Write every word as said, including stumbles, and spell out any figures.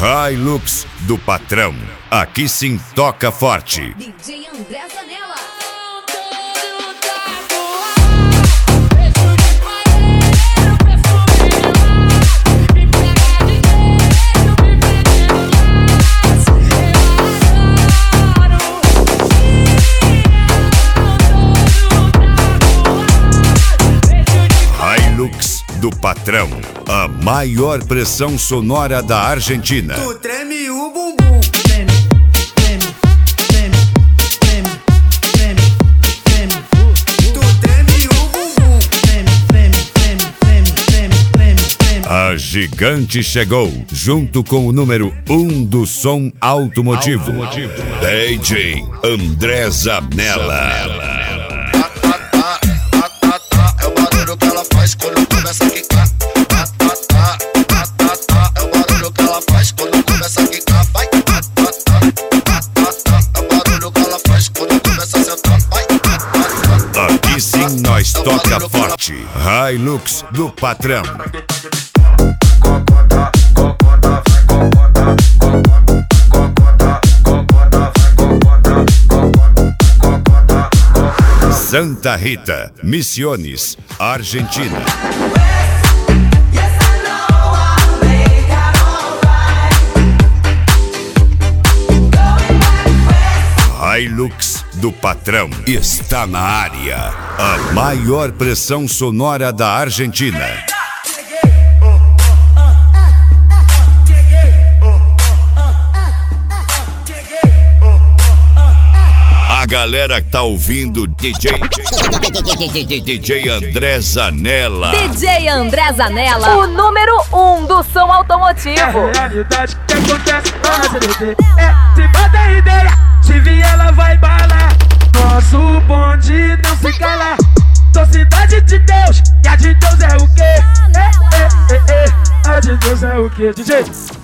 Hilux do patrão. Aqui sim toca forte. D J André Zanella. Hilux do patrão, a maior pressão sonora da Argentina. Tu treme o bumbum. Treme, treme, treme, treme, treme, treme. Tu treme o bumbum. Treme, treme, treme, treme, treme, treme, treme. A gigante chegou, junto com o número um do som automotivo. D J André Zanella. É o barulho que ela faz quando começa a quicar. É o barulho que ela faz quando começa a quicar. Vai. É o barulho que ela faz quando começa a sentar. Vai. Aqui sim nós toca forte. Hilux do patrão. Santa Rita, Misiones, Argentina. Hilux do patrão está na área. A maior pressão sonora da Argentina. A galera que tá ouvindo D J D J André Zanella. D J André Zanella, o número um do som automotivo. É a realidade que acontece na C D T. É, se bota ideia, se vir ela vai balar. Nosso bonde não se cala. Sou cidade de Deus, e a de Deus é o quê? É, é, é, é. A de Deus é o quê, D J?